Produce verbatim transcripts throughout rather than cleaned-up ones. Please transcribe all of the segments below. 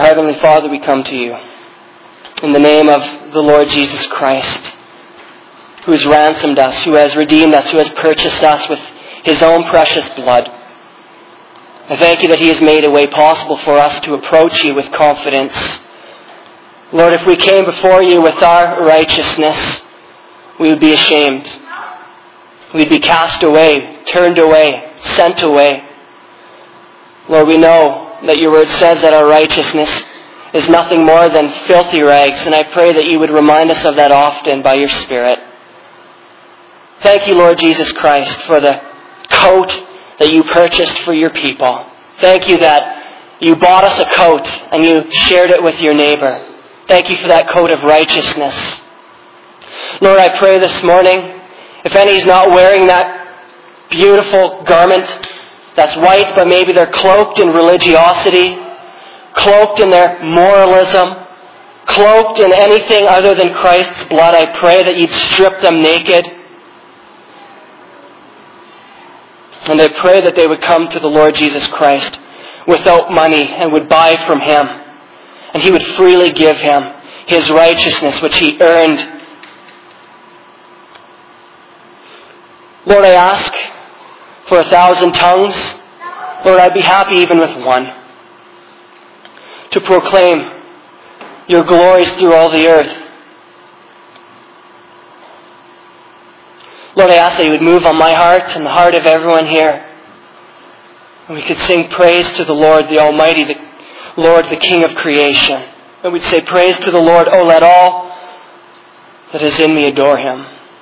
Heavenly Father, we come to you in the name of the Lord Jesus Christ, who has ransomed us, who has redeemed us, who has purchased us with his own precious blood. I thank you that he has made a way possible for us to approach you with confidence. Lord, if we came before you with our righteousness, we would be ashamed. We'd be cast away, turned away, sent away. Lord, we know that your word says that our righteousness is nothing more than filthy rags, and I pray that you would remind us of that often by your Spirit. Thank you, Lord Jesus Christ, for the coat that you purchased for your people. Thank you that you bought us a coat and you shared it with your neighbor. Thank you for that coat of righteousness. Lord, I pray this morning, if any is not wearing that beautiful garment that's white, but maybe they're cloaked in religiosity, cloaked in their moralism, cloaked in anything other than Christ's blood, I pray that you'd strip them naked. And I pray that they would come to the Lord Jesus Christ without money and would buy from him. And he would freely give him his righteousness, which he earned. Lord, I ask for a thousand tongues. Lord, I'd be happy even with one, to proclaim your glories through all the earth. Lord, I ask that you would move on my heart and the heart of everyone here. And we could sing praise to the Lord, the Almighty, the Lord, the King of creation. And we'd say, praise to the Lord, oh, let all that is in me adore him.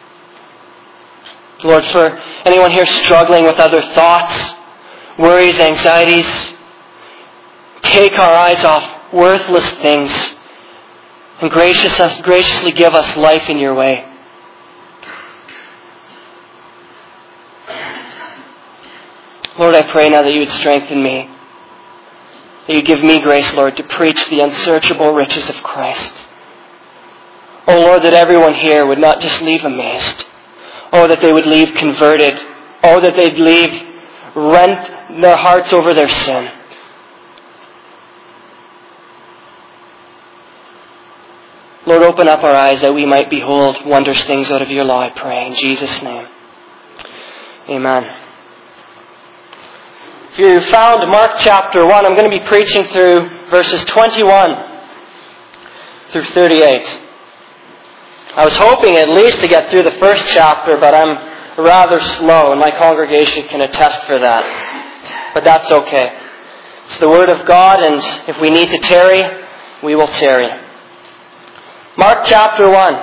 Lord, for anyone here struggling with other thoughts, worries, anxieties, take our eyes off worthless things and gracious us, graciously give us life in your way. Lord, I pray now that you would strengthen me, that you give me grace, Lord, to preach the unsearchable riches of Christ. Oh, Lord, that everyone here would not just leave amazed. Oh, that they would leave converted. Oh, that they'd leave rent their hearts over their sin. Lord, open up our eyes that we might behold wondrous things out of your law, I pray. In Jesus' name. Amen. If you found Mark chapter one, I'm going to be preaching through verses twenty-one through thirty-eight. I was hoping at least to get through the first chapter, but I'm rather slow, and my congregation can attest for that. But that's okay. It's the Word of God, and if we need to tarry, we will tarry. Mark chapter one,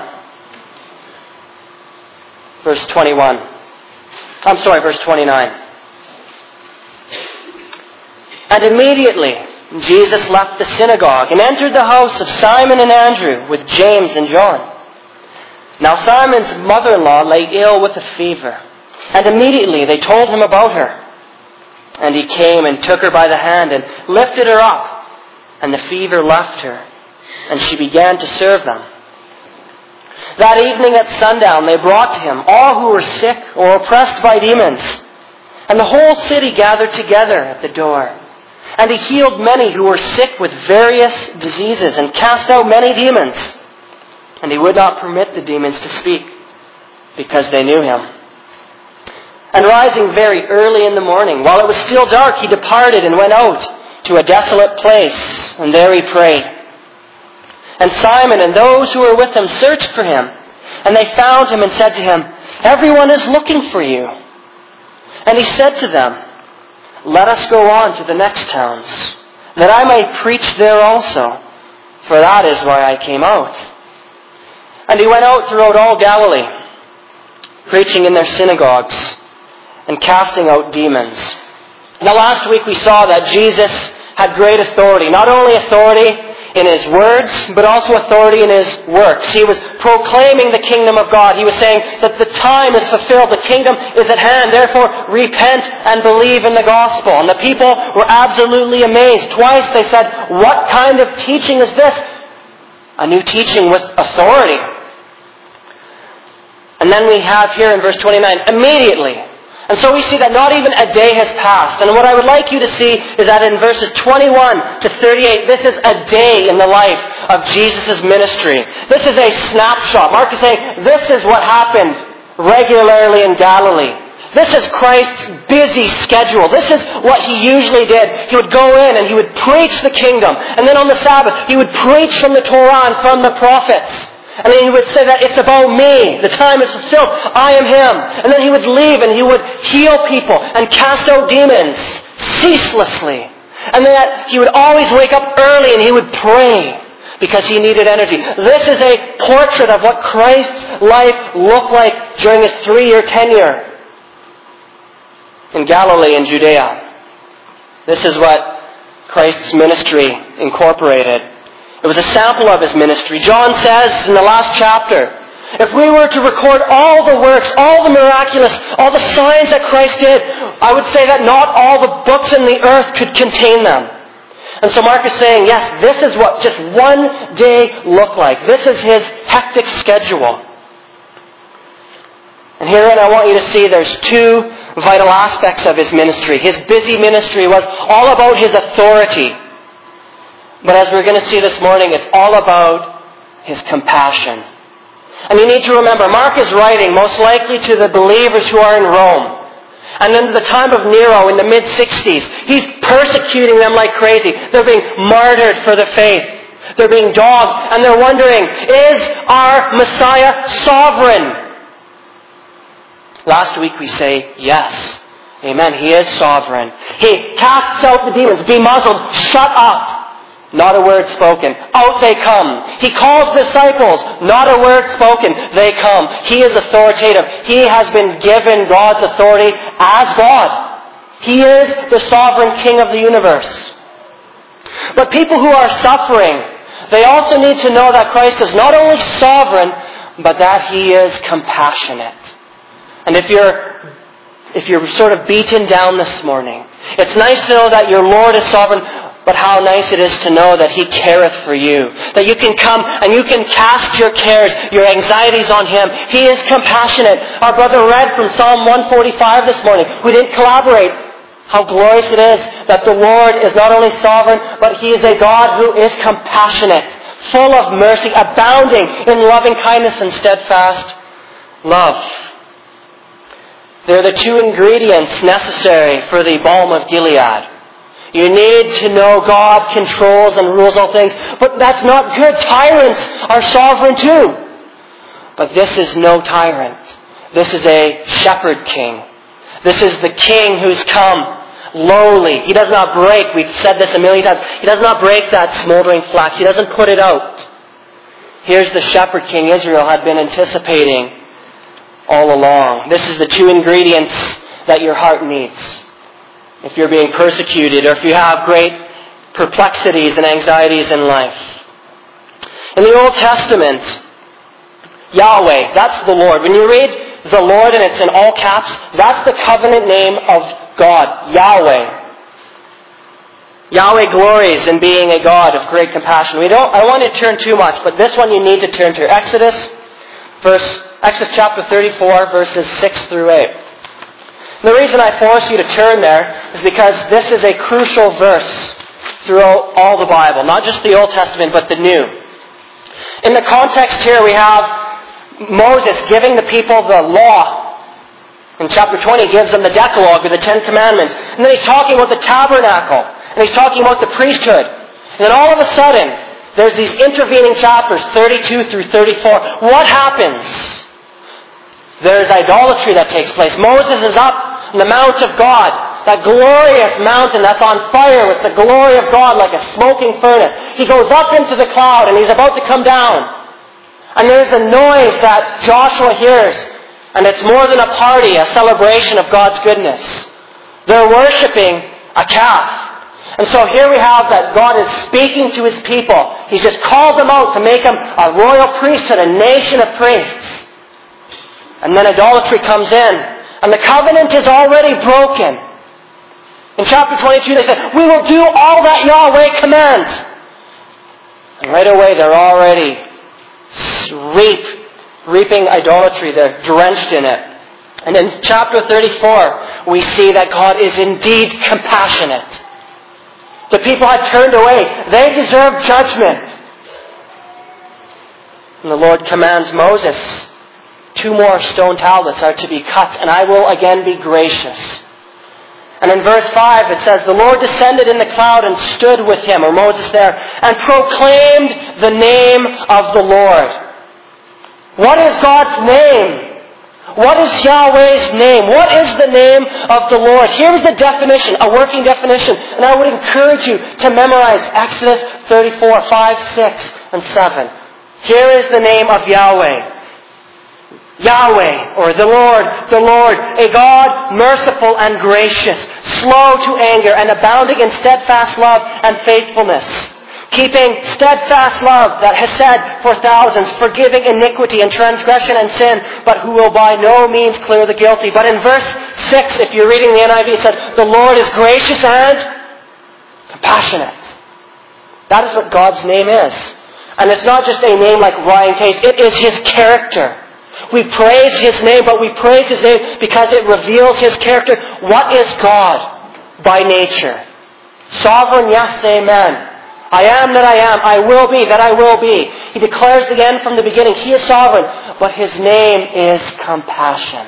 verse twenty-one. I'm sorry, verse twenty-nine. And immediately Jesus left the synagogue and entered the house of Simon and Andrew with James and John. Now Simon's mother-in-law lay ill with a fever, and immediately they told him about her. And he came and took her by the hand and lifted her up, and the fever left her, and she began to serve them. That evening at sundown they brought to him all who were sick or oppressed by demons, and the whole city gathered together at the door. And he healed many who were sick with various diseases and cast out many demons. And he would not permit the demons to speak, because they knew him. And rising very early in the morning, while it was still dark, he departed and went out to a desolate place, and there he prayed. And Simon and those who were with him searched for him, and they found him and said to him, "Everyone is looking for you." And he said to them, "Let us go on to the next towns, that I may preach there also, for that is why I came out." And he went out throughout all Galilee, preaching in their synagogues and casting out demons. Now last week we saw that Jesus had great authority, not only authority in his words, but also authority in his works. He was proclaiming the kingdom of God. He was saying that the time is fulfilled, the kingdom is at hand, therefore repent and believe in the gospel. And the people were absolutely amazed. Twice they said, "What kind of teaching is this?" A new teaching with authority. And then we have here in verse twenty-nine, immediately. And so we see that not even a day has passed. And what I would like you to see is that in verses twenty-one to thirty-eight, this is a day in the life of Jesus' ministry. This is a snapshot. Mark is saying, this is what happened regularly in Galilee. This is Christ's busy schedule. This is what he usually did. He would go in and he would preach the kingdom. And then on the Sabbath, he would preach from the Torah and from the prophets. And then he would say that it's about me. The time is fulfilled. I am him. And then he would leave and he would heal people and cast out demons ceaselessly. And that he would always wake up early and he would pray because he needed energy. This is a portrait of what Christ's life looked like during his three-year tenure in Galilee and Judea. This is what Christ's ministry incorporated. It was a sample of his ministry. John says in the last chapter, if we were to record all the works, all the miraculous, all the signs that Christ did, I would say that not all the books in the earth could contain them. And so Mark is saying, yes, this is what just one day looked like. This is his hectic schedule. And herein I want you to see there's two vital aspects of his ministry. His busy ministry was all about his authority. But as we're going to see this morning, it's all about his compassion. And you need to remember, Mark is writing most likely to the believers who are in Rome. And in the time of Nero in the mid-sixties, he's persecuting them like crazy. They're being martyred for the faith. They're being dogged. And they're wondering, is our Messiah sovereign? Last week we say, yes. Amen. He is sovereign. He casts out the demons. Be muzzled. Shut up. Not a word spoken. Out they come. He calls disciples. Not a word spoken. They come. He is authoritative. He has been given God's authority as God. He is the sovereign King of the universe. But people who are suffering, they also need to know that Christ is not only sovereign, but that He is compassionate. And if you're if you're sort of beaten down this morning, it's nice to know that your Lord is sovereign, but how nice it is to know that He careth for you. That you can come and you can cast your cares, your anxieties on Him. He is compassionate. Our brother read from Psalm one forty-five this morning. We didn't collaborate. How glorious it is that the Lord is not only sovereign, but He is a God who is compassionate, full of mercy, abounding in loving kindness and steadfast love. They're the two ingredients necessary for the balm of Gilead. You need to know God controls and rules all things. But that's not good. Tyrants are sovereign too. But this is no tyrant. This is a shepherd king. This is the king who's come lowly. He does not break. We've said this a million times. He does not break that smoldering flax. He doesn't put it out. Here's the shepherd king Israel had been anticipating all along. This is the two ingredients that your heart needs. If you're being persecuted or if you have great perplexities and anxieties in life. In the Old Testament, Yahweh, that's the Lord. When you read the Lord and it's in all caps, that's the covenant name of God, Yahweh. Yahweh glories in being a God of great compassion. We don't, I want to turn too much, but this one you need to turn to. Exodus, verse, Exodus chapter thirty-four, verses six through eight. The reason I force you to turn there is because this is a crucial verse throughout all the Bible. Not just the Old Testament, but the New. In the context here, we have Moses giving the people the law. In chapter twenty, he gives them the Decalogue, or the Ten Commandments. And then he's talking about the tabernacle. And he's talking about the priesthood. And then all of a sudden, there's these intervening chapters, thirty-two through thirty-four. What happens? There's idolatry that takes place. Moses is up on the Mount of God, that glorious mountain that's on fire with the glory of God like a smoking furnace. He goes up into the cloud and he's about to come down. And there's a noise that Joshua hears. And it's more than a party, a celebration of God's goodness. They're worshiping a calf. And so here we have that God is speaking to His people. He's just called them out to make them a royal priesthood, a nation of priests. And then idolatry comes in. And the covenant is already broken. In chapter twenty-two they said, we will do all that Yahweh commands. And right away they're already reap, reaping idolatry. They're drenched in it. And in chapter thirty-four, we see that God is indeed compassionate. The people had turned away. They deserve judgment. And the Lord commands Moses, two more stone tablets are to be cut, and I will again be gracious. And in verse five it says, the Lord descended in the cloud and stood with him, or Moses there, and proclaimed the name of the Lord. What is God's name? What is Yahweh's name? What is the name of the Lord? Here's the definition, a working definition. And I would encourage you to memorize Exodus thirty-four, five, six, and seven. Here is the name of Yahweh. Yahweh, or the Lord, the Lord, a God merciful and gracious, slow to anger, and abounding in steadfast love and faithfulness, keeping steadfast love that has said for thousands, forgiving iniquity and transgression and sin, but who will by no means clear the guilty. But in verse six, if you're reading the N I V, it says, the Lord is gracious and compassionate. That is what God's name is. And it's not just a name like Ryan Case, it is His character. We praise His name, but we praise His name because it reveals His character. What is God by nature? Sovereign, yes, amen. I am that I am. I will be that I will be. He declares the end from the beginning. He is sovereign, but His name is compassion.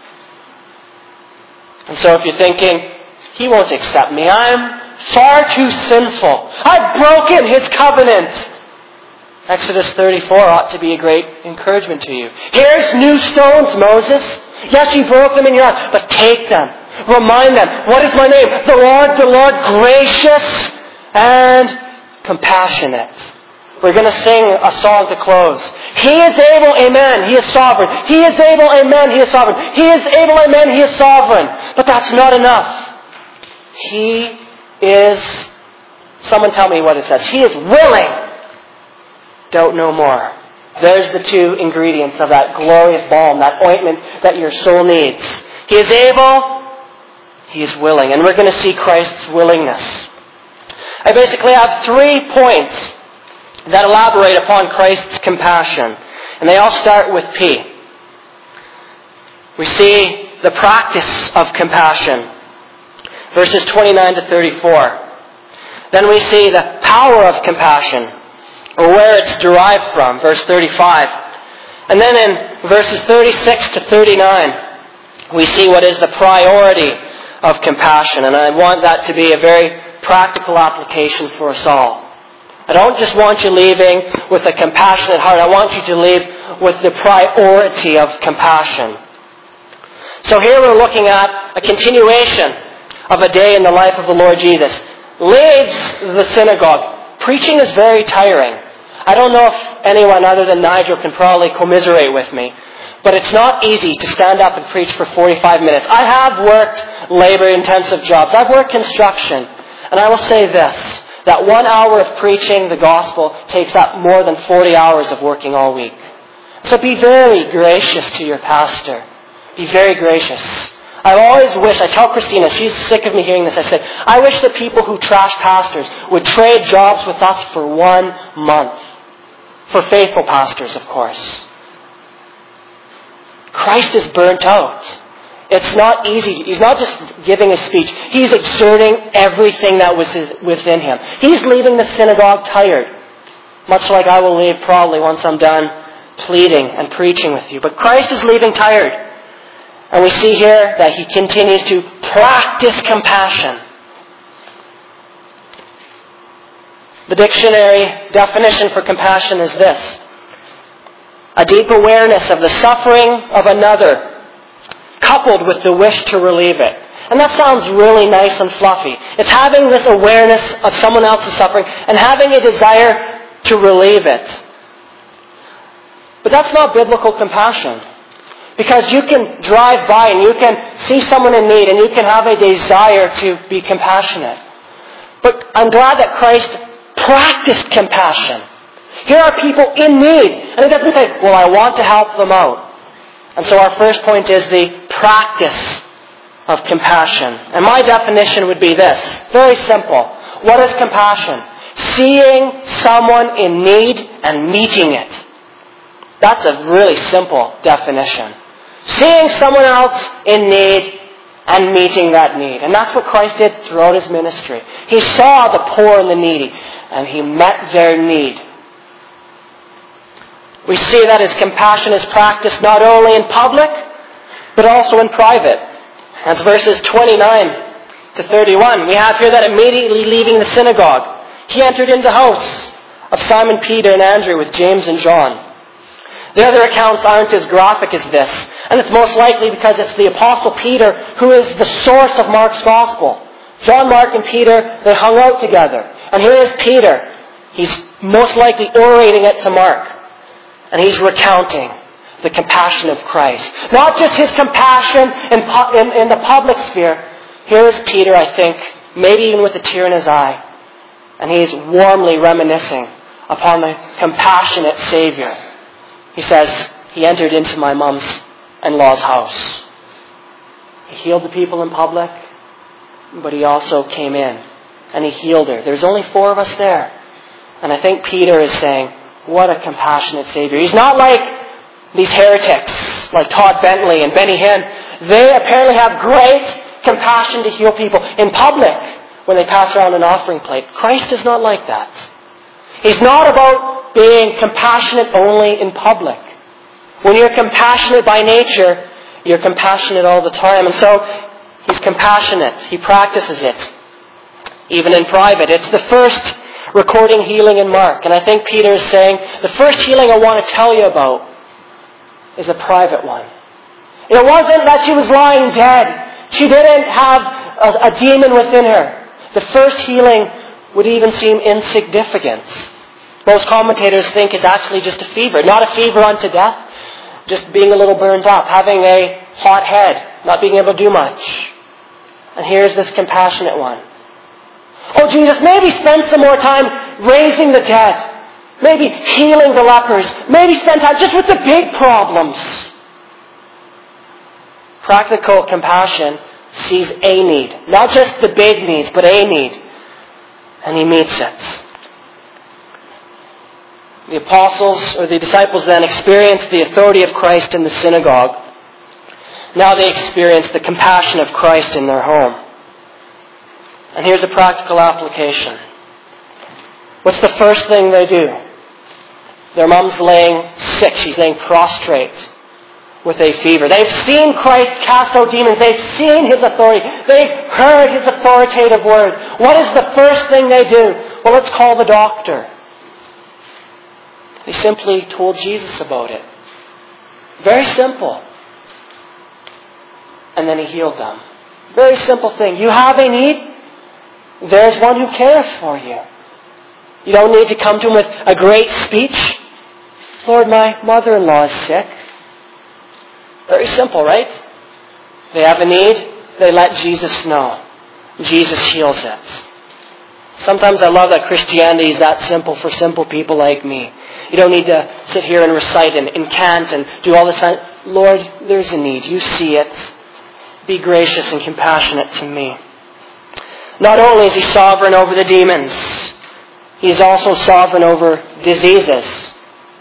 And so if you're thinking, He won't accept me, I'm far too sinful, I've broken His covenant, Exodus thirty-four ought to be a great encouragement to you. Here's new stones, Moses. Yes, you broke them in your hand, but take them. Remind them, what is my name? The Lord, the Lord, gracious and compassionate. We're going to sing a song to close. He is able, amen, He is sovereign. He is able, amen, He is sovereign. He is able, amen, He is sovereign. But that's not enough. He is, someone tell me what it says. He is willing. Don't know more. There's the two ingredients of that glorious balm, that ointment that your soul needs. He is able, He is willing. And we're going to see Christ's willingness. I basically have three points that elaborate upon Christ's compassion. And they all start with P. We see the practice of compassion. Verses twenty-nine to thirty-four. Then we see the power of compassion, or where it's derived from, verse thirty-five. And then in verses thirty-six to thirty-nine, we see what is the priority of compassion. And I want that to be a very practical application for us all. I don't just want you leaving with a compassionate heart. I want you to leave with the priority of compassion. So here we're looking at a continuation of a day in the life of the Lord Jesus. Leaves the synagogue. Preaching is very tiring. I don't know if anyone other than Nigel can probably commiserate with me, but it's not easy to stand up and preach for forty-five minutes. I have worked labor-intensive jobs. I've worked construction. And I will say this, that one hour of preaching the gospel takes up more than forty hours of working all week. So be very gracious to your pastor. Be very gracious. I always wish, I tell Christina, she's sick of me hearing this, I say, I wish the people who trash pastors would trade jobs with us for one month. For faithful pastors, of course. Christ is burnt out. It's not easy. He's not just giving a speech. He's exerting everything that was within Him. He's leaving the synagogue tired. Much like I will leave probably once I'm done pleading and preaching with you. But Christ is leaving tired. And we see here that He continues to practice compassion. The dictionary definition for compassion is this: a deep awareness of the suffering of another, coupled with the wish to relieve it. And that sounds really nice and fluffy. It's having this awareness of someone else's suffering and having a desire to relieve it. But that's not biblical compassion. Because you can drive by and you can see someone in need and you can have a desire to be compassionate. But I'm glad that Christ practiced compassion. Here are people in need. And it doesn't say, well, I want to help them out. And so our first point is the practice of compassion. And my definition would be this. Very simple. What is compassion? Seeing someone in need and meeting it. That's a really simple definition. Seeing someone else in need and meeting that need. And that's what Christ did throughout his ministry. He saw the poor and the needy, and he met their need. We see that his compassion is practiced not only in public, but also in private. That's verses twenty-nine to thirty-one. We have here that immediately leaving the synagogue, he entered into the house of Simon Peter and Andrew with James and John. The other accounts aren't as graphic as this, and it's most likely because it's the Apostle Peter who is the source of Mark's Gospel. John, Mark, and Peter, they hung out together. And here is Peter. He's most likely orating it to Mark. And he's recounting the compassion of Christ. Not just his compassion in, in, in the public sphere. Here is Peter, I think, maybe even with a tear in his eye. And he's warmly reminiscing upon the compassionate Savior. He says, he entered into my mom-in-law's house. He healed the people in public, but he also came in and he healed her. There's only four of us there. And I think Peter is saying, what a compassionate Savior. He's not like these heretics, like Todd Bentley and Benny Hinn. They apparently have great compassion to heal people in public when they pass around an offering plate. Christ is not like that. He's not about being compassionate only in public. When you're compassionate by nature, you're compassionate all the time. And so, he's compassionate. He practices it. Even in private. It's the first recording healing in Mark. And I think Peter is saying, the first healing I want to tell you about is a private one. It wasn't that she was lying dead. She didn't have a, a demon within her. The first healing would even seem insignificant. Most commentators think it's actually just a fever. Not a fever unto death, just being a little burned up, having a hot head, not being able to do much. And here's this compassionate one. Oh, Jesus, maybe spend some more time raising the dead. Maybe healing the lepers. Maybe spend time just with the big problems. Practical compassion sees a need. Not just the big needs, but a need. And he meets it. The apostles, or the disciples then, experienced the authority of Christ in the synagogue. Now they experience the compassion of Christ in their home. And here's a practical application. What's the first thing they do? Their mom's laying sick. She's laying prostrate with a fever. They've seen Christ cast out demons. They've seen his authority. They've heard his authoritative word. What is the first thing they do? Well, let's call the doctor. They simply told Jesus about it. Very simple. And then he healed them. Very simple thing. You have a need? There's one who cares for you. You don't need to come to him with a great speech. Lord, my mother-in-law is sick. Very simple, right? They have a need. They let Jesus know. Jesus heals it. Sometimes I love that Christianity is that simple for simple people like me. You don't need to sit here and recite and, and cant and do all this. Lord, there's a need. You see it. Be gracious and compassionate to me. Not only is he sovereign over the demons, he is also sovereign over diseases.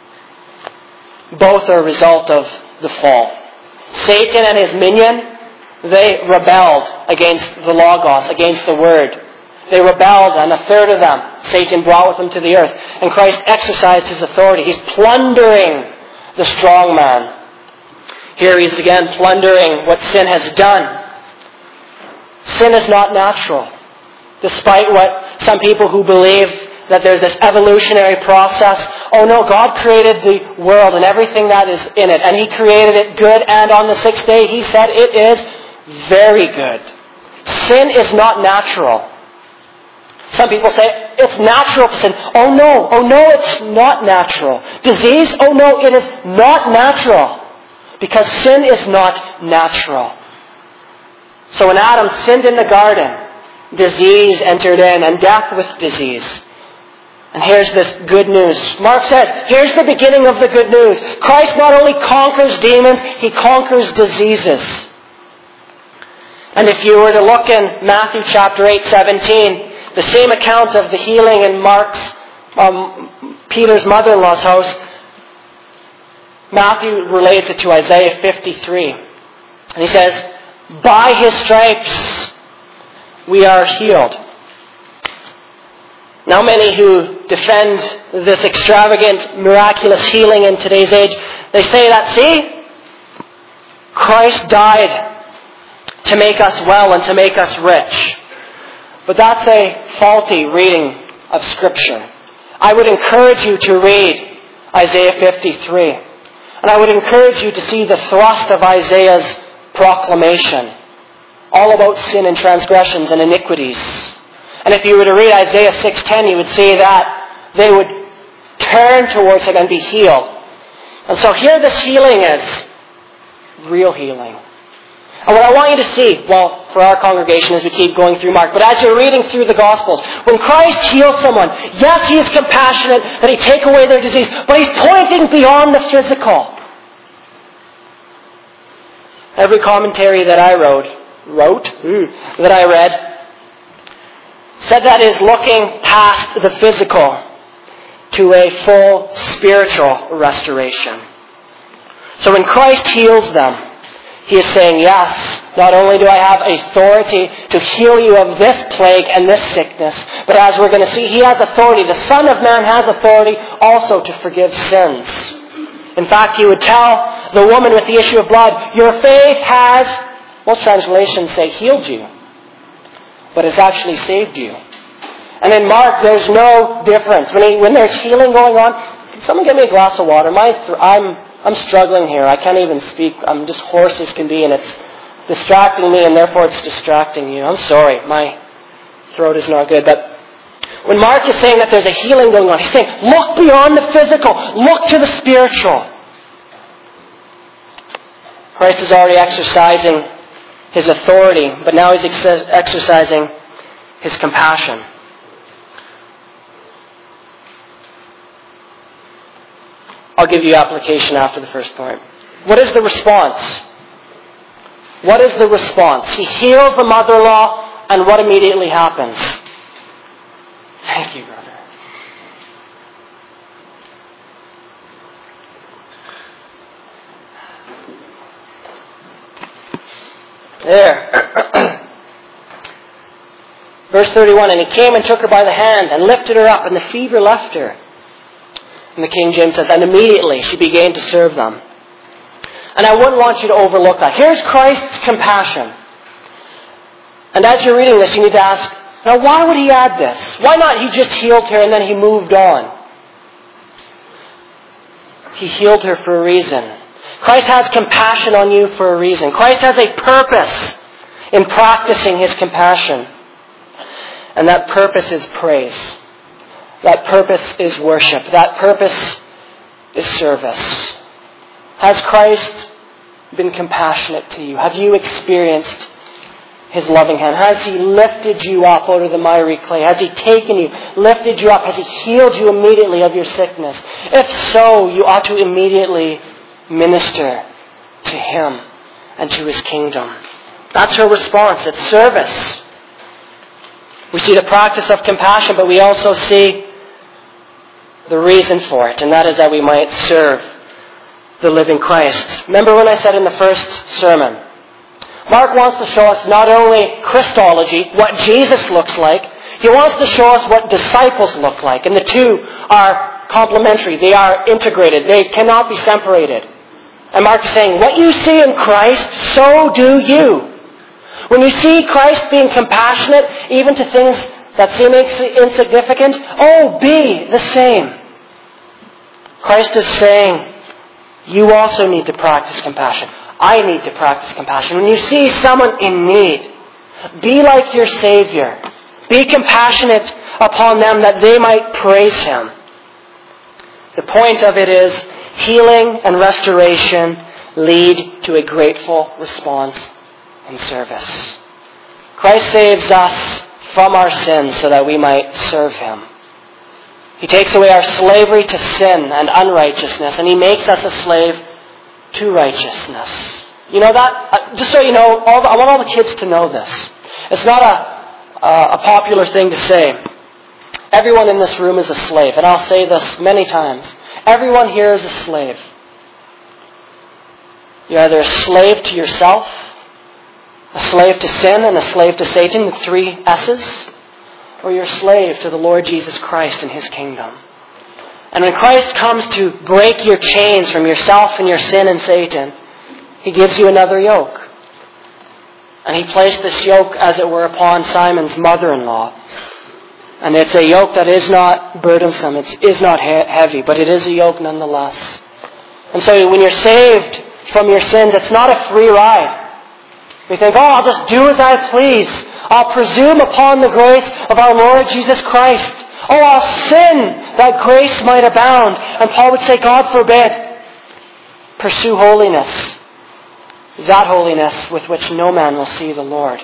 Both are a result of the fall. Satan and his minion, they rebelled against the Logos, against the Word. They rebelled, and a third of them Satan brought with him to the earth. And Christ exercised his authority. He's plundering the strong man. Here he's again plundering what sin has done. Sin is not natural. Despite what some people who believe that there's this evolutionary process. Oh no, God created the world and everything that is in it. And he created it good, and on the sixth day he said it is very good. Sin is not natural. Some people say, it's natural to sin. Oh no, oh no, it's not natural. Disease? Oh no, it is not natural. Because sin is not natural. So when Adam sinned in the garden, disease entered in, and death with disease. And here's this good news. Mark says, here's the beginning of the good news. Christ not only conquers demons, he conquers diseases. And if you were to look in Matthew chapter eight, seventeen, the same account of the healing, in Mark's, um, Peter's mother-in-law's house, Matthew relates it to Isaiah fifty-three. And he says, by His stripes we are healed. Now many who defend this extravagant, miraculous healing in today's age, they say that, see, Christ died to make us well and to make us rich. But that's a faulty reading of Scripture. I would encourage you to read Isaiah fifty-three. And I would encourage you to see the thrust of Isaiah's proclamation, all about sin and transgressions and iniquities. And if you were to read Isaiah six ten, you would see that they would turn towards Him and be healed. And so here this healing is real healing. And what I want you to see, well, for our congregation as we keep going through Mark, but as you're reading through the Gospels, when Christ heals someone, yes, He is compassionate that He take away their disease, but He's pointing beyond the physical. Every commentary that I wrote, wrote, mm, that I read, said that is looking past the physical to a full spiritual restoration. So when Christ heals them, He is saying, yes, not only do I have authority to heal you of this plague and this sickness, but as we're going to see, He has authority. The Son of Man has authority also to forgive sins. In fact, He would tell the woman with the issue of blood, your faith has, most translations say, healed you, but it's actually saved you. And in Mark, there's no difference. When, he, when there's healing going on, can someone get me a glass of water? My, I'm... I'm struggling here. I can't even speak. I'm just hoarse as can be, and it's distracting me, and therefore it's distracting you. I'm sorry. My throat is not good. But when Mark is saying that there's a healing going on, he's saying, look beyond the physical. Look to the spiritual. Christ is already exercising His authority, but now He's ex- exercising His compassion. I'll give you application after the first point. What is the response? What is the response? He heals the mother-in-law, and what immediately happens? Thank you, brother. There. Verse thirty-one, and He came and took her by the hand and lifted her up, and the fever left her. And the King James says, and immediately she began to serve them. And I wouldn't want you to overlook that. Here's Christ's compassion. And as you're reading this, you need to ask, now why would He add this? Why not He just healed her and then He moved on? He healed her for a reason. Christ has compassion on you for a reason. Christ has a purpose in practicing His compassion. And that purpose is praise. That purpose is worship. That purpose is service. Has Christ been compassionate to you? Have you experienced His loving hand? Has He lifted you up out of the miry clay? Has He taken you, lifted you up? Has He healed you immediately of your sickness? If so, you ought to immediately minister to Him and to His kingdom. That's her response. It's service. We see the practice of compassion, but we also see the reason for it, and that is that we might serve the living Christ. Remember when I said in the first sermon, Mark wants to show us not only Christology, what Jesus looks like, he wants to show us what disciples look like. And the two are complementary. They are integrated. They cannot be separated. And Mark is saying, what you see in Christ, so do you. When you see Christ being compassionate, even to things that seem insignificant, oh, be the same. Christ is saying, you also need to practice compassion. I need to practice compassion. When you see someone in need, be like your Savior. Be compassionate upon them that they might praise Him. The point of it is, healing and restoration lead to a grateful response and service. Christ saves us from our sins so that we might serve Him. He takes away our slavery to sin and unrighteousness, and He makes us a slave to righteousness. You know that? Just so you know, all the, I want all the kids to know this. It's not a, a, a popular thing to say. Everyone in this room is a slave, and I'll say this many times. Everyone here is a slave. You're either a slave to yourself, a slave to sin, and a slave to Satan, the three S's, or you're a slave to the Lord Jesus Christ and His kingdom. And when Christ comes to break your chains from yourself and your sin and Satan, He gives you another yoke. And He placed this yoke, as it were, upon Simon's mother-in-law. And it's a yoke that is not burdensome, it is not he- heavy, but it is a yoke nonetheless. And so when you're saved from your sins, it's not a free ride. We think, oh, I'll just do as I please. I'll presume upon the grace of our Lord Jesus Christ. Oh, I'll sin that grace might abound. And Paul would say, God forbid. Pursue holiness. That holiness with which no man will see the Lord.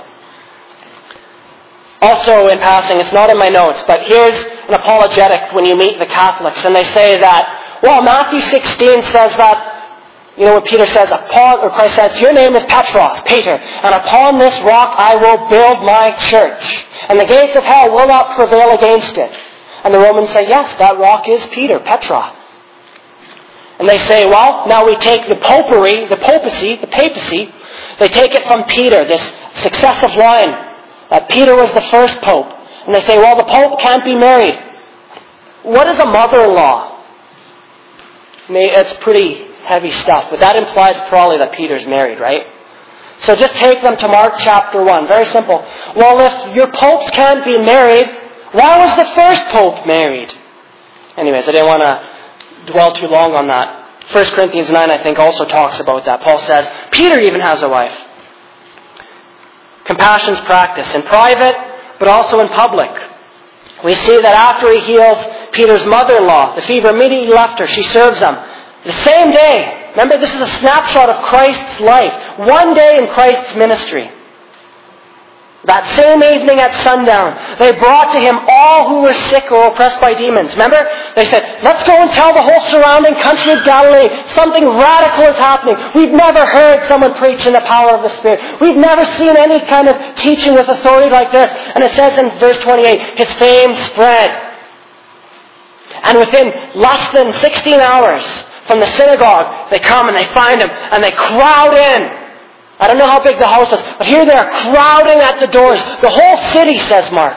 Also, in passing, it's not in my notes, but here's an apologetic when you meet the Catholics. And they say that, well, Matthew sixteen says that, you know, when Peter says, upon, or Christ says, your name is Petros, Peter, and upon this rock I will build my church, and the gates of hell will not prevail against it. And the Romans say, yes, that rock is Peter, Petra. And they say, well, now we take the popery, the popacy, the papacy, they take it from Peter, this successive line, that Peter was the first pope. And they say, well, the pope can't be married. What is a mother-in-law? I mean, it's pretty heavy stuff, but that implies probably that Peter's married, right? So just take them to Mark chapter one. Very simple. Well, if your popes can't be married, why was the first pope married? Anyways, I didn't want to dwell too long on that. First Corinthians nine, I think, also talks about that. Paul says, Peter even has a wife. Compassion's practice in private, but also in public. We see that after he heals Peter's mother-in-law, the fever immediately left her. She serves him. The same day, remember this is a snapshot of Christ's life. One day in Christ's ministry. That same evening at sundown, they brought to him all who were sick or oppressed by demons. Remember? They said, let's go and tell the whole surrounding country of Galilee. Something radical is happening. We've never heard someone preach in the power of the Spirit. We've never seen any kind of teaching with authority like this. And it says in verse twenty-eight, his fame spread. And within less than sixteen hours from the synagogue, they come and they find him and they crowd in. I don't know how big the house is, but here they are crowding at the doors. The whole city, says Mark.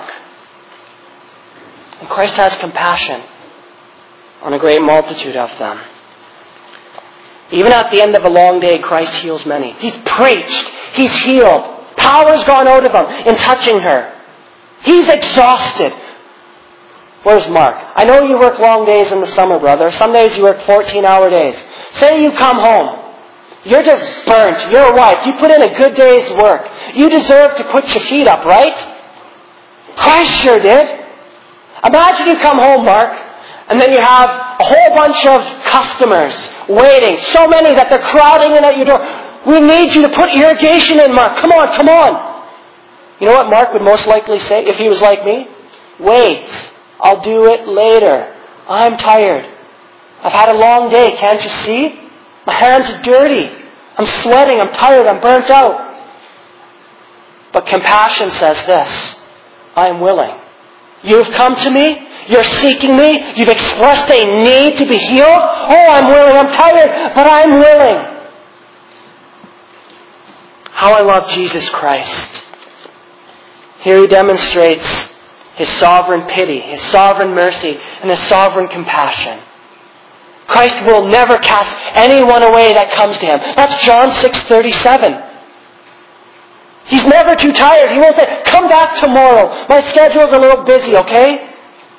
And Christ has compassion on a great multitude of them. Even at the end of a long day, Christ heals many. He's preached. He's healed. Power's gone out of him in touching her. He's exhausted. Where's Mark? I know you work long days in the summer, brother. Some days you work fourteen-hour days. Say you come home. You're just burnt. You're a wife. You put in a good day's work. You deserve to put your feet up, right? Christ sure did. Imagine you come home, Mark, and then you have a whole bunch of customers waiting. So many that they're crowding in at your door. We need you to put irrigation in, Mark. Come on, come on. You know what Mark would most likely say if he was like me? Wait. I'll do it later. I'm tired. I've had a long day. Can't you see? My hands are dirty. I'm sweating. I'm tired. I'm burnt out. But compassion says this. I am willing. You've come to me. You're seeking me. You've expressed a need to be healed. Oh, I'm willing. I'm tired, but I'm willing. How I love Jesus Christ. Here he demonstrates his sovereign pity, his sovereign mercy, and his sovereign compassion. Christ will never cast anyone away that comes to him. That's John six thirty-seven. He's never too tired. He won't say, come back tomorrow. My schedule's a little busy, okay?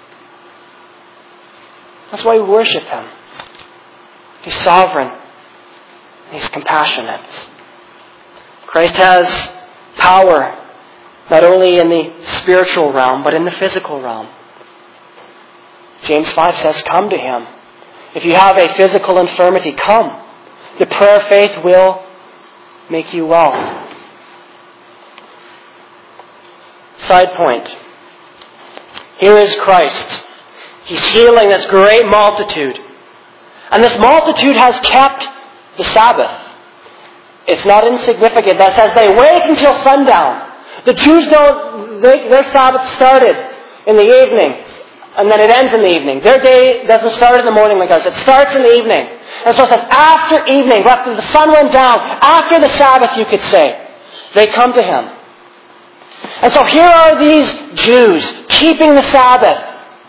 That's why we worship him. He's sovereign. He's compassionate. Christ has power not only in the spiritual realm, but in the physical realm. James five says, come to him. If you have a physical infirmity, come. The prayer of faith will make you well. Side point. Here is Christ. He's healing this great multitude. And this multitude has kept the Sabbath. It's not insignificant. That says they wait until sundown. The Jews don't, they, their Sabbath started in the evening and then it ends in the evening. Their day doesn't start in the morning like ours. It starts in the evening. And so it says, after evening, after the sun went down, after the Sabbath, you could say, they come to him. And so here are these Jews keeping the Sabbath.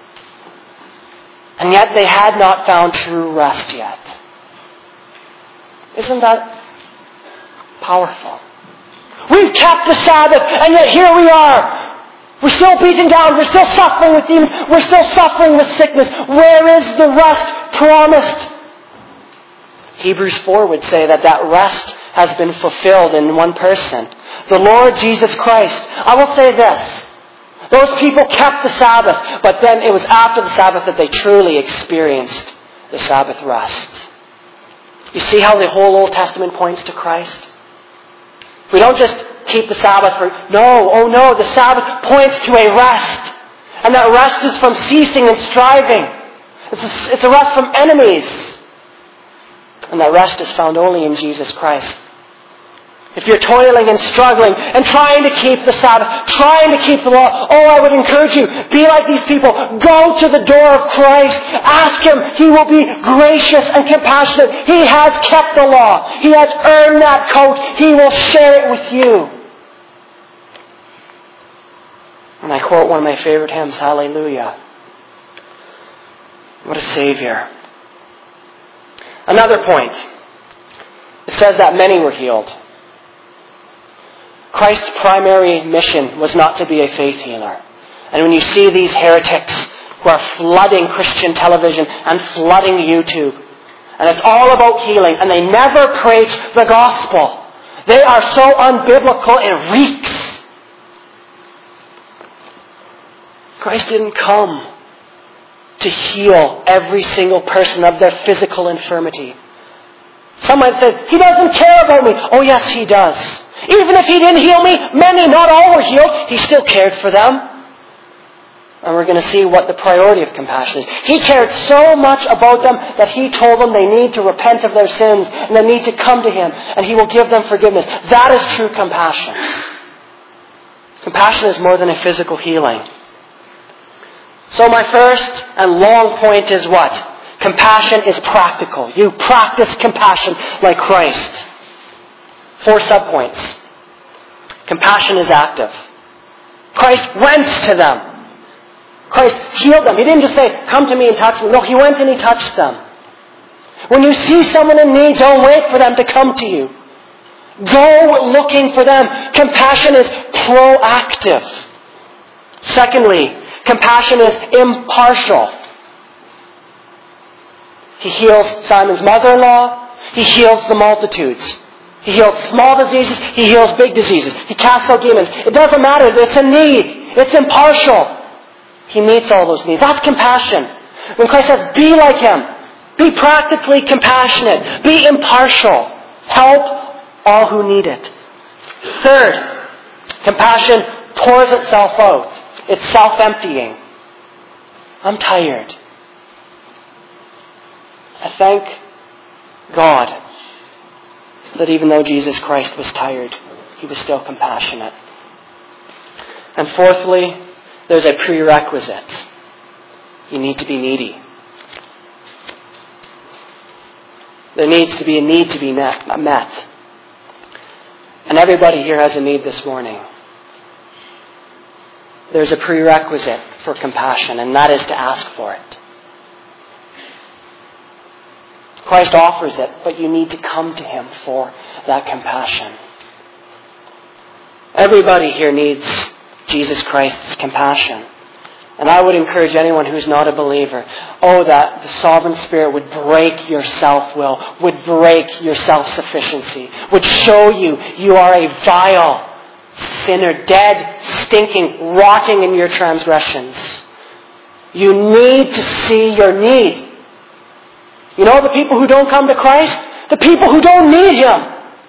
And yet they had not found true rest yet. Isn't that powerful? We've kept the Sabbath, and yet here we are. We're still beaten down. We're still suffering with demons. We're still suffering with sickness. Where is the rest promised? Hebrews four would say that that rest has been fulfilled in one person, the Lord Jesus Christ. I will say this. Those people kept the Sabbath, but then it was after the Sabbath that they truly experienced the Sabbath rest. You see how the whole Old Testament points to Christ? We don't just keep the Sabbath for, no, oh no, the Sabbath points to a rest. And that rest is from ceasing and striving. It's a, it's a rest from enemies. And that rest is found only in Jesus Christ. If you're toiling and struggling and trying to keep the Sabbath, trying to keep the law, oh, I would encourage you, be like these people. Go to the door of Christ. Ask Him. He will be gracious and compassionate. He has kept the law. He has earned that coat. He will share it with you. And I quote one of my favorite hymns, Hallelujah. What a Savior. Another point. It says that many were healed. Christ's primary mission was not to be a faith healer. And when you see these heretics who are flooding Christian television and flooding YouTube, and it's all about healing, and they never preach the gospel. They are so unbiblical, it reeks. Christ didn't come to heal every single person of their physical infirmity. Some might say, He doesn't care about me. Oh yes, He does. Even if He didn't heal me, many, not all were healed, He still cared for them. And we're going to see what the priority of compassion is. He cared so much about them that He told them they need to repent of their sins and they need to come to Him and He will give them forgiveness. That is true compassion. Compassion is more than a physical healing. So my first and long point is what? Compassion is practical. You practice compassion like Christ. Four subpoints. Compassion is active. Christ went to them. Christ healed them. He didn't just say, come to me and touch me. No, He went and He touched them. When you see someone in need, don't wait for them to come to you. Go looking for them. Compassion is proactive. Secondly, compassion is impartial. He heals Simon's mother-in-law. He heals the multitudes. He heals small diseases. He heals big diseases. He casts out demons. It doesn't matter. It's a need. It's impartial. He meets all those needs. That's compassion. When Christ says, be like Him. Be practically compassionate. Be impartial. Help all who need it. Third, compassion pours itself out. It's self-emptying. I'm tired. I thank God that even though Jesus Christ was tired, He was still compassionate. And fourthly, there's a prerequisite. You need to be needy. There needs to be a need to be met. And everybody here has a need this morning. There's a prerequisite for compassion, and that is to ask for it. Christ offers it, but you need to come to Him for that compassion. Everybody here needs Jesus Christ's compassion. And I would encourage anyone who's not a believer, oh, that the sovereign Spirit would break your self-will, would break your self-sufficiency, would show you you are a vile sinner, dead, stinking, rotting in your transgressions. You need to see your need. You know the people who don't come to Christ? The people who don't need Him.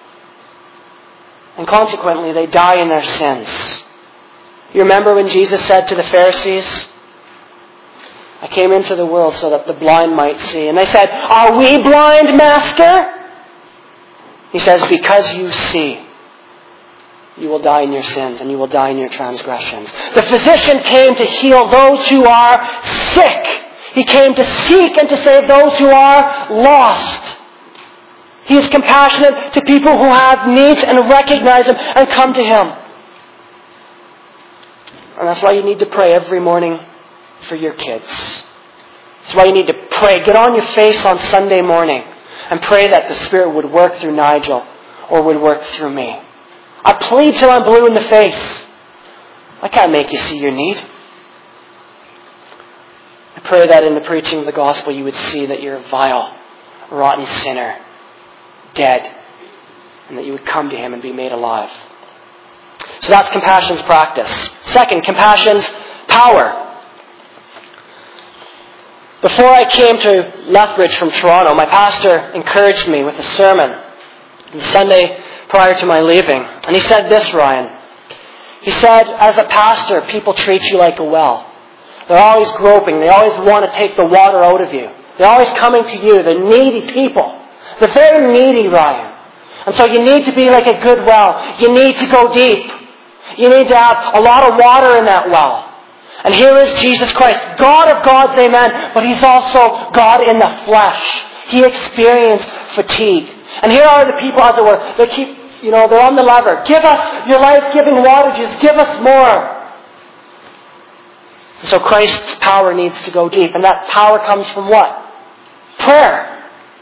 And consequently, they die in their sins. You remember when Jesus said to the Pharisees, I came into the world so that the blind might see. And they said, are we blind, Master? He says, because you see, you will die in your sins and you will die in your transgressions. The physician came to heal those who are sick. He came to seek and to save those who are lost. He is compassionate to people who have needs and recognize Him and come to Him. And that's why you need to pray every morning for your kids. That's why you need to pray. Get on your face on Sunday morning and pray that the Spirit would work through Nigel or would work through me. I plead till I'm blue in the face. I can't make you see your need. I pray that in the preaching of the gospel you would see that you're a vile, rotten sinner, dead, and that you would come to Him and be made alive. So that's compassion's practice. Second, compassion's power. Before I came to Lethbridge from Toronto, my pastor encouraged me with a sermon the Sunday prior to my leaving. And he said this, Ryan. He said, as a pastor, people treat you like a well. They're always groping. They always want to take the water out of you. They're always coming to you. They're needy people. They're very needy, Ryan. And so you need to be like a good well. You need to go deep. You need to have a lot of water in that well. And here is Jesus Christ, God of gods, amen, but He's also God in the flesh. He experienced fatigue. And here are the people, as it were, they keep, you know, they're on the lever. Give us your life-giving water, Jesus. Give us more. And so Christ's power needs to go deep. And that power comes from what? Prayer.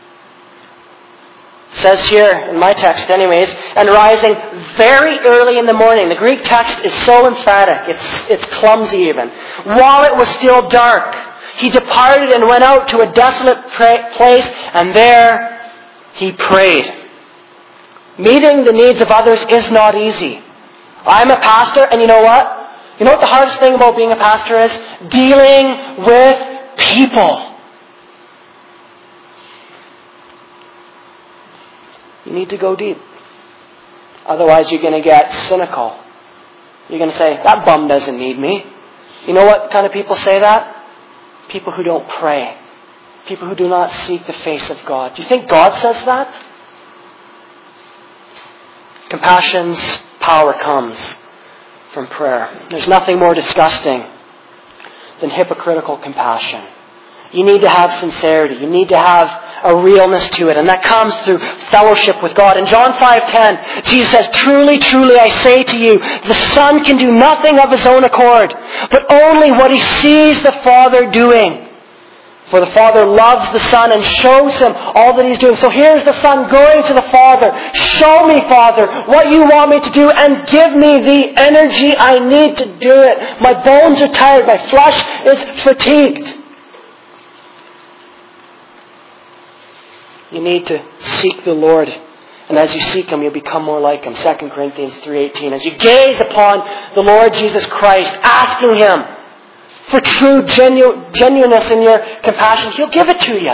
It says here, in my text anyways, and rising very early in the morning. The Greek text is so emphatic. It's, it's clumsy even. While it was still dark, He departed and went out to a desolate pra- place, and there He prayed. Meeting the needs of others is not easy. I'm a pastor, and you know what? You know what the hardest thing about being a pastor is? Dealing with people. You need to go deep. Otherwise you're going to get cynical. You're going to say, that bum doesn't need me. You know what kind of people say that? People who don't pray. People who do not seek the face of God. Do you think God says that? Compassion's power comes from prayer. There's nothing more disgusting than hypocritical compassion. You need to have sincerity. You need to have a realness to it. And that comes through fellowship with God. In John five ten, Jesus says, truly, truly, I say to you, the Son can do nothing of His own accord, but only what He sees the Father doing. For the Father loves the Son and shows Him all that He's doing. So here's the Son going to the Father. Show me, Father, what you want me to do and give me the energy I need to do it. My bones are tired. My flesh is fatigued. You need to seek the Lord. And as you seek Him, you'll become more like Him. Second Corinthians three eighteen. As you gaze upon the Lord Jesus Christ, asking Him for true genu- genuineness in your compassion, He'll give it to you.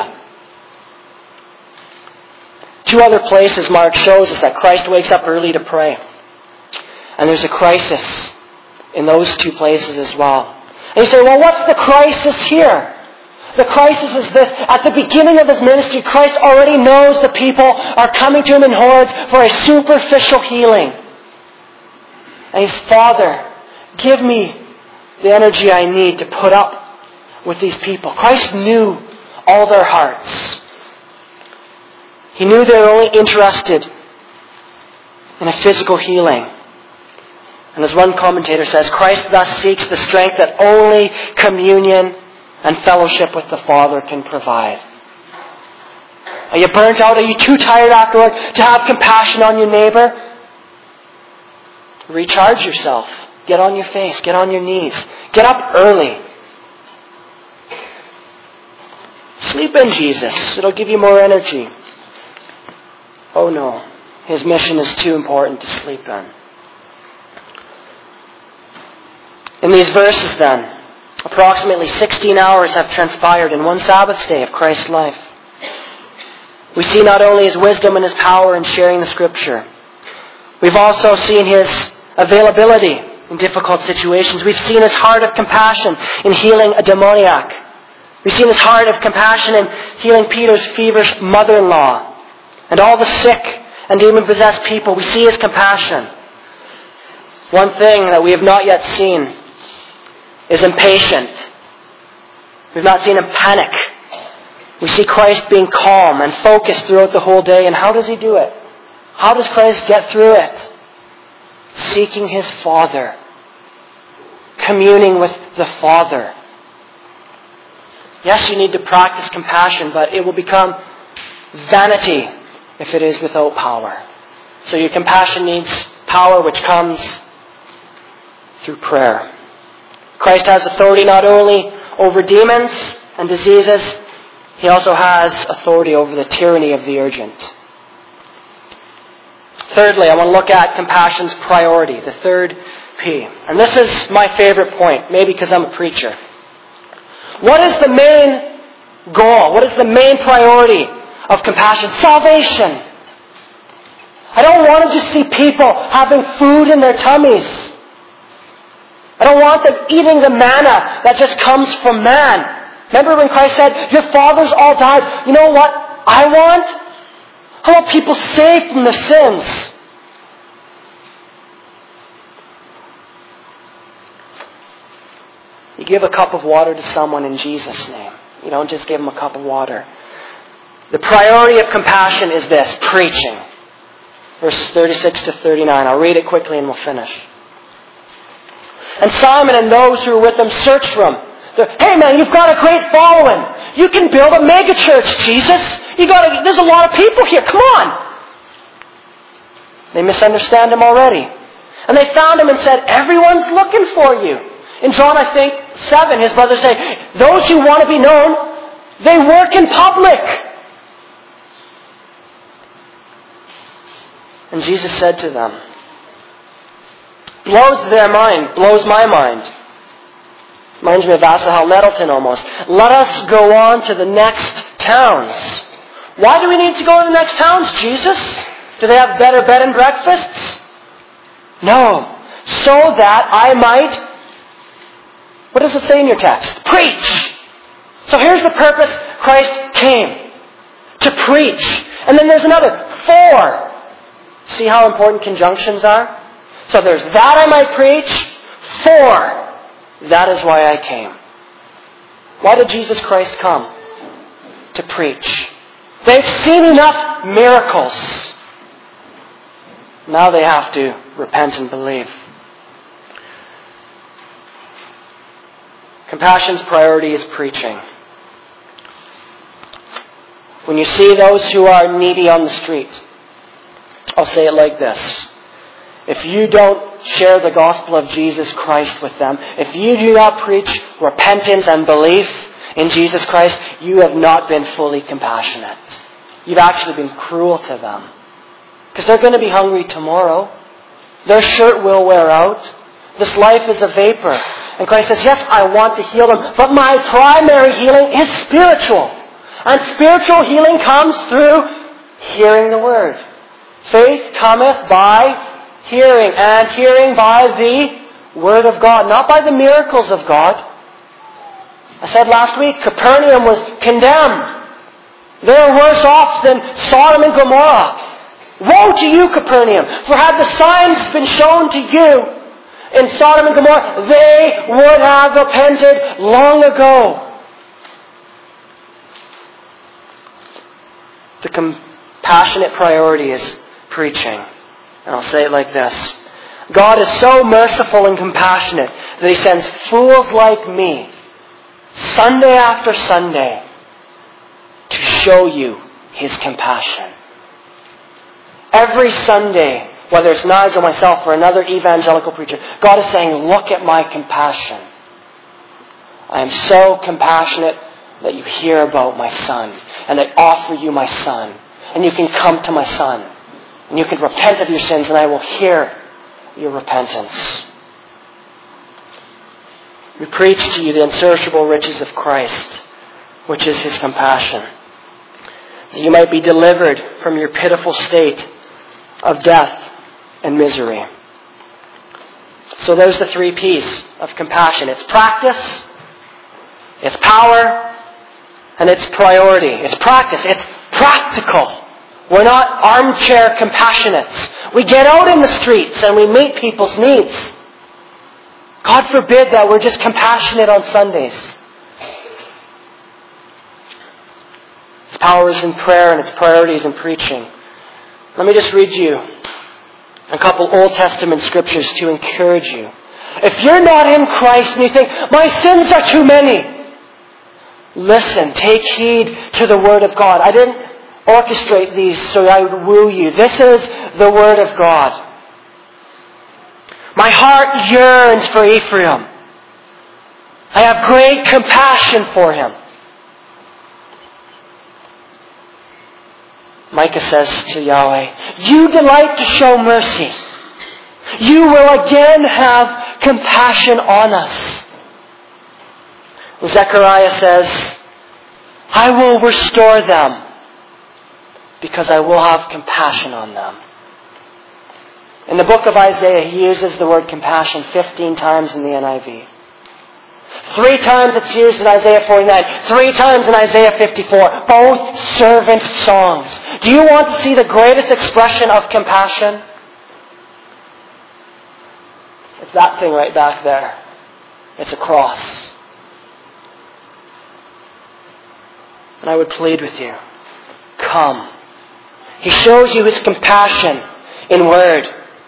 Two other places Mark shows us that Christ wakes up early to pray. And there's a crisis in those two places as well. And you say, well, what's the crisis here? The crisis is this. At the beginning of His ministry, Christ already knows the people are coming to Him in hordes for a superficial healing. And He's, Father, give me the energy I need to put up with these people. Christ knew all their hearts. He knew they were only interested in a physical healing. And as one commentator says, Christ thus seeks the strength that only communion and fellowship with the Father can provide. Are you burnt out? Are you too tired afterward to have compassion on your neighbor? Recharge yourself. Get on your face. Get on your knees. Get up early. Sleep in Jesus. It'll give you more energy. Oh no. His mission is too important to sleep in. In these verses then, approximately sixteen hours have transpired in one Sabbath day of Christ's life. We see not only His wisdom and His power in sharing the Scripture. We've also seen His availability in difficult situations. We've seen His heart of compassion in healing a demoniac. We've seen His heart of compassion in healing Peter's feverish mother-in-law and all the sick and demon-possessed people. We see His compassion. One thing that we have not yet seen is impatient. We've not seen him panic. We see Christ being calm and focused throughout the whole day. And how does he do it? How does Christ get through it? Seeking his Father. Communing with the Father. Yes, you need to practice compassion, but it will become vanity if it is without power. So your compassion needs power, which comes through prayer. Christ has authority not only over demons and diseases, he also has authority over the tyranny of the urgent. Thirdly, I want to look at compassion's priority, the third P. And this is my favorite point, maybe because I'm a preacher. What is the main goal? What is the main priority of compassion? Salvation. I don't want to just see people having food in their tummies. I don't want them eating the manna that just comes from man. Remember when Christ said, your fathers all died. You know what I want? I want people saved from their sins. You give a cup of water to someone in Jesus' name. You don't just give them a cup of water. The priority of compassion is this, preaching. Verses thirty-six to thirty-nine. I'll read it quickly and we'll finish. And Simon and those who were with him searched for him. They're, hey man, you've got a great following. You can build a mega church, Jesus. You got a, there's a lot of people here. Come on. They misunderstand him already. And they found him and said, everyone's looking for you. In John, I think, seven, his brothers say, those who want to be known, they work in public. And Jesus said to them, blows their mind, blows my mind. Reminds me of Asahel Nettleton almost. Let us go on to the next towns. Why do we need to go to the next towns, Jesus? Do they have better bed and breakfasts? No. So that I might, what does it say in your text? Preach. So here's the purpose Christ came. To preach. And then there's another. For. See how important conjunctions are? So there's that I might preach. For. That is why I came. Why did Jesus Christ come? To preach. They've seen enough miracles. Now they have to repent and believe. Compassion's priority is preaching. When you see those who are needy on the street, I'll say it like this. If you don't share the gospel of Jesus Christ with them, if you do not preach repentance and belief in Jesus Christ, you have not been fully compassionate. You've actually been cruel to them. Because they're going to be hungry tomorrow. Their shirt will wear out. This life is a vapor. And Christ says, yes, I want to heal them, but my primary healing is spiritual. And spiritual healing comes through hearing the word. Faith cometh by hearing, and hearing by the word of God, not by the miracles of God. I said last week, Capernaum was condemned. They're worse off than Sodom and Gomorrah. Woe to you, Capernaum, for had the signs been shown to you in Sodom and Gomorrah, they would have repented long ago. The compassionate priority is preaching. And I'll say it like this. God is so merciful and compassionate that He sends fools like me, Sunday after Sunday, to show you His compassion. Every Sunday, whether it's Nigel, myself, or another evangelical preacher, God is saying, look at my compassion. I am so compassionate that you hear about my Son, and I offer you my Son, and you can come to my Son, and you can repent of your sins, and I will hear your repentance. We preach to you the unsearchable riches of Christ, which is His compassion, that you might be delivered from your pitiful state of death and misery. So those are the three P's of compassion. It's practice, it's power, and it's priority. It's practice. It's practical. We're not armchair compassionates. We get out in the streets and we meet people's needs. God forbid that we're just compassionate on Sundays. Its power is in prayer and its priorities in preaching. Let me just read you a couple Old Testament scriptures to encourage you. If you're not in Christ and you think, my sins are too many, listen, take heed to the Word of God. I didn't orchestrate these so I would woo you. This is the Word of God. My heart yearns for Ephraim. I have great compassion for him. Micah says to Yahweh, you delight to show mercy. You will again have compassion on us. Zechariah says, I will restore them because I will have compassion on them. In the book of Isaiah, he uses the word compassion fifteen times in the N I V. Three times it's used in Isaiah forty-nine. Three times in Isaiah fifty-four. Both servant songs. Do you want to see the greatest expression of compassion? It's that thing right back there. It's a cross. And I would plead with you, come. He shows you his compassion in word.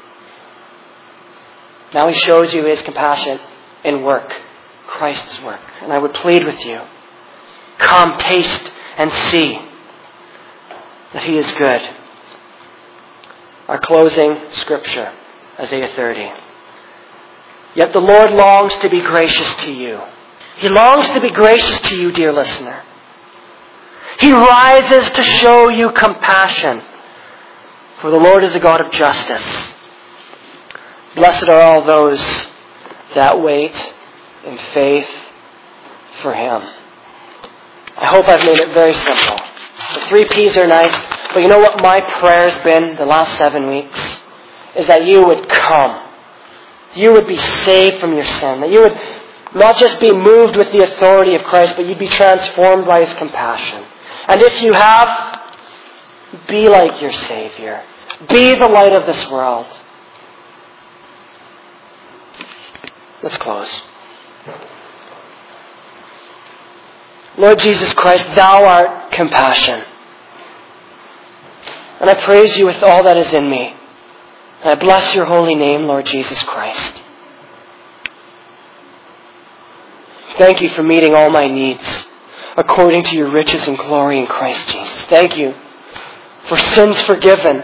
Now he shows you his compassion in work. Christ's work. And I would plead with you, come, taste and see that he is good. Our closing scripture, Isaiah thirty. Yet the Lord longs to be gracious to you. He longs to be gracious to you, dear listener. He rises to show you compassion. For the Lord is a God of justice. Blessed are all those that wait in faith for him. I hope I've made it very simple. The three P's are nice, but you know what my prayer's been the last seven weeks? Is that you would come. You would be saved from your sin. That you would not just be moved with the authority of Christ, but you'd be transformed by his compassion. And if you have, be like your Savior. Be the light of this world. Let's close. Lord Jesus Christ, thou art compassion. And I praise you with all that is in me. And I bless your holy name, Lord Jesus Christ. Thank you for meeting all my needs according to your riches and glory in Christ Jesus. Thank you for sins forgiven.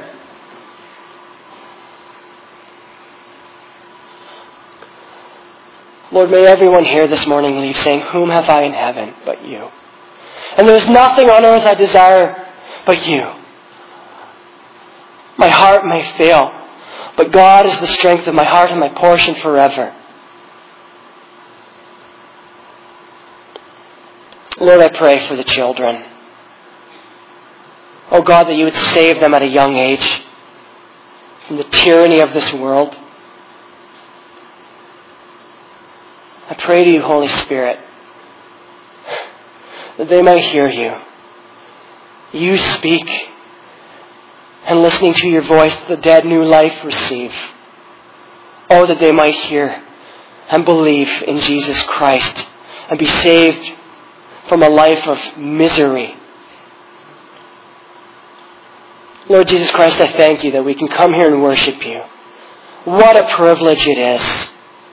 Lord, may everyone here this morning leave saying, whom have I in heaven but you? And there is nothing on earth I desire but you. My heart may fail, but God is the strength of my heart and my portion forever. Lord, I pray for the children. Oh God, that you would save them at a young age from the tyranny of this world. I pray to you, Holy Spirit, that they might hear you. You speak, and listening to your voice, the dead new life receive. Oh, that they might hear and believe in Jesus Christ and be saved from a life of misery. Lord Jesus Christ, I thank you that we can come here and worship you. What a privilege it is.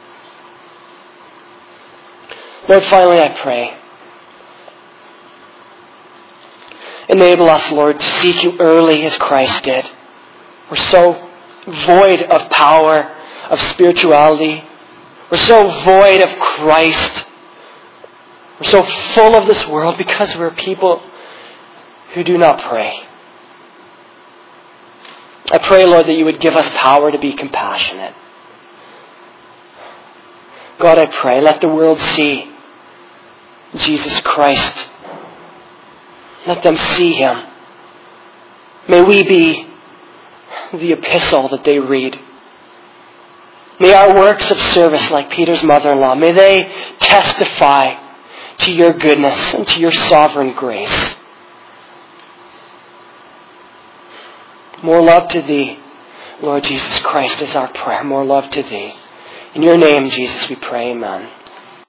Lord, finally I pray, enable us, Lord, to seek you early as Christ did. We're so void of power, of spirituality. We're so void of Christ. We're so full of this world because we're people who do not pray. I pray, Lord, that you would give us power to be compassionate. God, I pray, let the world see Jesus Christ. Let them see him. May we be the epistle that they read. May our works of service, like Peter's mother-in-law, may they testify to your goodness and to your sovereign grace. More love to thee, Lord Jesus Christ is our prayer. More love to thee. In your name, Jesus, we pray. Amen.